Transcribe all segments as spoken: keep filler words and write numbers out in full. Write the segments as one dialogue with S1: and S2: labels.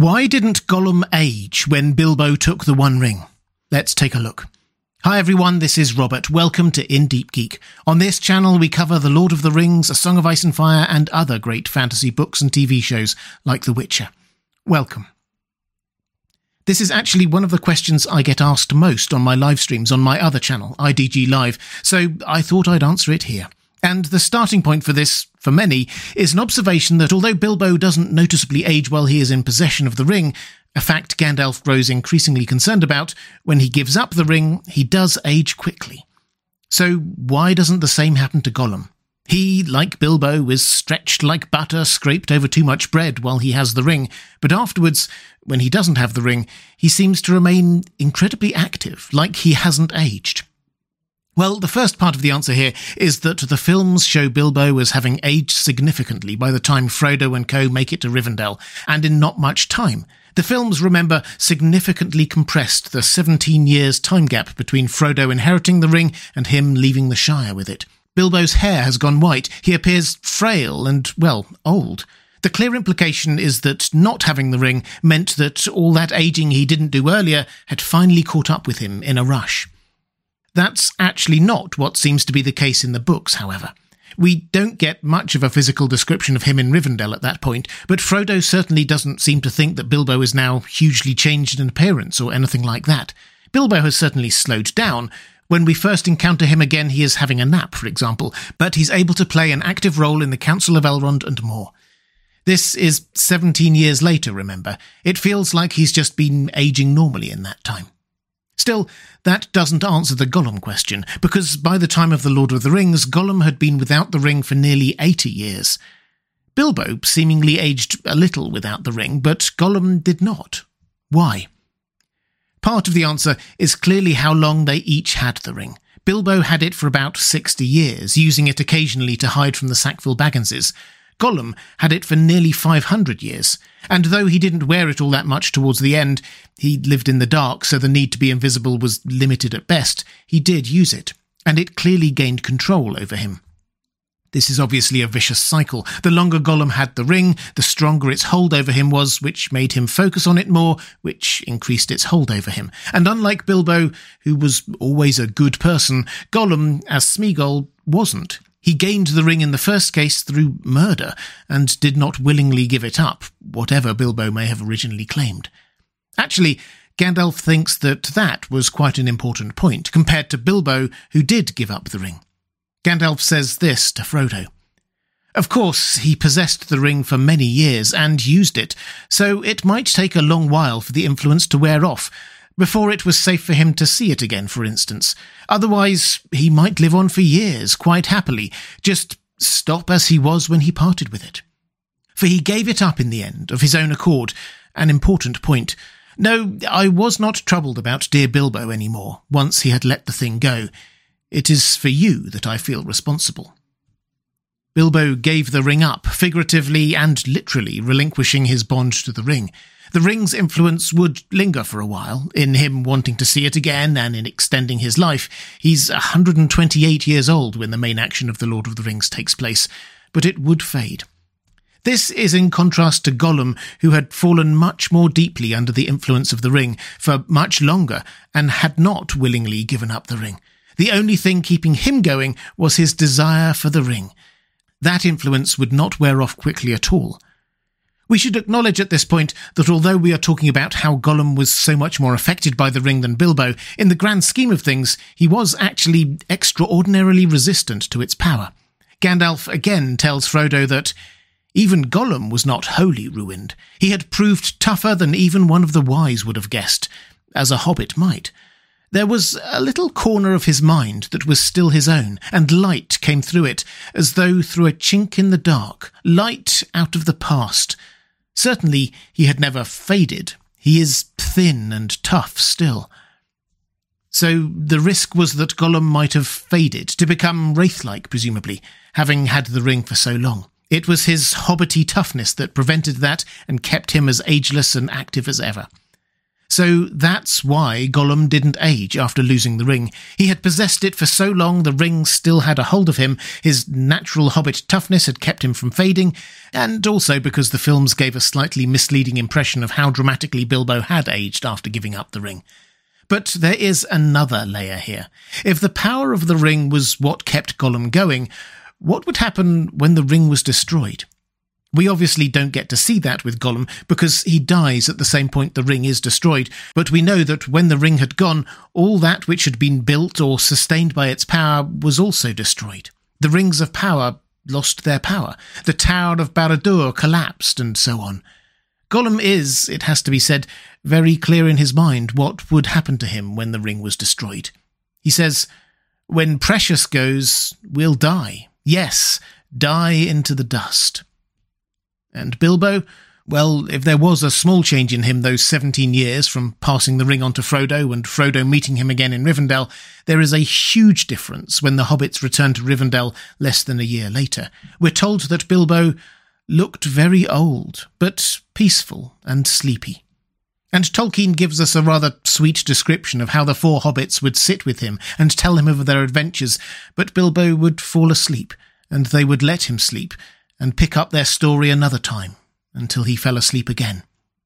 S1: Why didn't Gollum age when Bilbo took the One Ring? Let's take a look. Hi everyone, this is Robert. Welcome to In Deep Geek. On this channel we cover The Lord of the Rings, A Song of Ice and Fire and other great fantasy books and T V shows like The Witcher. Welcome. This is actually one of the questions I get asked most on my live streams on my other channel, I D G Live, so I thought I'd answer it here. And the starting point for this, for many, is an observation that although Bilbo doesn't noticeably age while he is in possession of the ring, a fact Gandalf grows increasingly concerned about, when he gives up the ring, he does age quickly. So why doesn't the same happen to Gollum? He, like Bilbo, is stretched like butter scraped over too much bread while he has the ring, but afterwards, when he doesn't have the ring, he seems to remain incredibly active, like he hasn't aged. Well, the first part of the answer here is that the films show Bilbo as having aged significantly by the time Frodo and co make it to Rivendell, and in not much time. The films, remember, significantly compressed the seventeen years time gap between Frodo inheriting the ring and him leaving the Shire with it. Bilbo's hair has gone white, he appears frail and, well, old. The clear implication is that not having the ring meant that all that aging he didn't do earlier had finally caught up with him in a rush. That's actually not what seems to be the case in the books, however. We don't get much of a physical description of him in Rivendell at that point, but Frodo certainly doesn't seem to think that Bilbo is now hugely changed in appearance or anything like that. Bilbo has certainly slowed down. When we first encounter him again, he is having a nap, for example, but he's able to play an active role in the Council of Elrond and more. This is seventeen years later, remember. It feels like he's just been aging normally in that time. Still, that doesn't answer the Gollum question, because by the time of The Lord of the Rings, Gollum had been without the ring for nearly eighty years. Bilbo seemingly aged a little without the ring, but Gollum did not. Why? Part of the answer is clearly how long they each had the ring. Bilbo had it for about sixty years, using it occasionally to hide from the Sackville Bagginses. Gollum had it for nearly five hundred years, and though he didn't wear it all that much towards the end, he lived in the dark, so the need to be invisible was limited at best, he did use it, and it clearly gained control over him. This is obviously a vicious cycle. The longer Gollum had the ring, the stronger its hold over him was, which made him focus on it more, which increased its hold over him. And unlike Bilbo, who was always a good person, Gollum, as Smeagol, wasn't. He gained the ring in the first case through murder, and did not willingly give it up, whatever Bilbo may have originally claimed. Actually, Gandalf thinks that that was quite an important point, compared to Bilbo, who did give up the ring. Gandalf says this to Frodo. Of course, he possessed the ring for many years, and used it, so it might take a long while for the influence to wear off, before it was safe for him to see it again, for instance. Otherwise, he might live on for years, quite happily, just stop as he was when he parted with it. For he gave it up in the end, of his own accord, an important point. No, I was not troubled about dear Bilbo any more, once he had let the thing go. It is for you that I feel responsible. Bilbo gave the ring up, figuratively and literally relinquishing his bond to the ring. The ring's influence would linger for a while, in him wanting to see it again and in extending his life. He's one hundred twenty-eight years old when the main action of The Lord of the Rings takes place, but it would fade. This is in contrast to Gollum, who had fallen much more deeply under the influence of the ring for much longer and had not willingly given up the ring. The only thing keeping him going was his desire for the ring. That influence would not wear off quickly at all. We should acknowledge at this point that although we are talking about how Gollum was so much more affected by the ring than Bilbo, in the grand scheme of things, he was actually extraordinarily resistant to its power. Gandalf again tells Frodo that even Gollum was not wholly ruined. He had proved tougher than even one of the wise would have guessed, as a hobbit might. There was a little corner of his mind that was still his own, and light came through it, as though through a chink in the dark, light out of the past. Certainly he had never faded. He is thin and tough still. So the risk was that Gollum might have faded, to become wraith-like, presumably, having had the ring for so long. It was his hobbity toughness that prevented that and kept him as ageless and active as ever. So that's why Gollum didn't age after losing the ring. He had possessed it for so long the ring still had a hold of him, his natural hobbit toughness had kept him from fading, and also because the films gave a slightly misleading impression of how dramatically Bilbo had aged after giving up the ring. But there is another layer here. If the power of the ring was what kept Gollum going, what would happen when the ring was destroyed? We obviously don't get to see that with Gollum because he dies at the same point the ring is destroyed, but we know that when the ring had gone, all that which had been built or sustained by its power was also destroyed. The rings of power lost their power. The Tower of Barad-dûr collapsed, and so on. Gollum is, it has to be said, very clear in his mind what would happen to him when the ring was destroyed. He says, "When Precious goes, we'll die. Yes, die into the dust." And Bilbo, well, if there was a small change in him those seventeen years from passing the ring on to Frodo and Frodo meeting him again in Rivendell, there is a huge difference when the hobbits return to Rivendell less than a year later. We're told that Bilbo looked very old, but peaceful and sleepy. And Tolkien gives us a rather sweet description of how the four hobbits would sit with him and tell him of their adventures, but Bilbo would fall asleep, and they would let him sleep, and pick up their story another time, until he fell asleep again.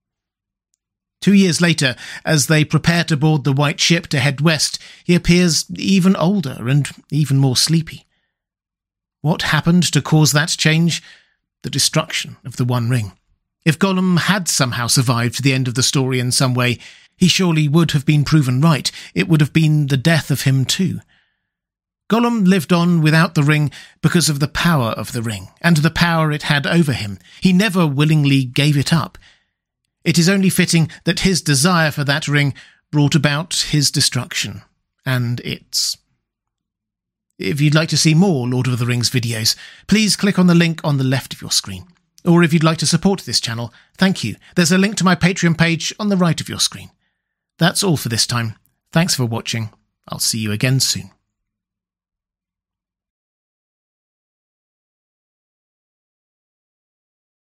S1: Two years later, as they prepare to board the White Ship to head west, he appears even older and even more sleepy. What happened to cause that change? The destruction of the One Ring. If Gollum had somehow survived to the end of the story in some way, he surely would have been proven right. It would have been the death of him too. Gollum lived on without the ring because of the power of the ring, and the power it had over him. He never willingly gave it up. It is only fitting that his desire for that ring brought about his destruction, and its. If you'd like to see more Lord of the Rings videos, please click on the link on the left of your screen. Or if you'd like to support this channel, thank you. There's a link to my Patreon page on the right of your screen. That's all for this time. Thanks for watching. I'll see you again soon.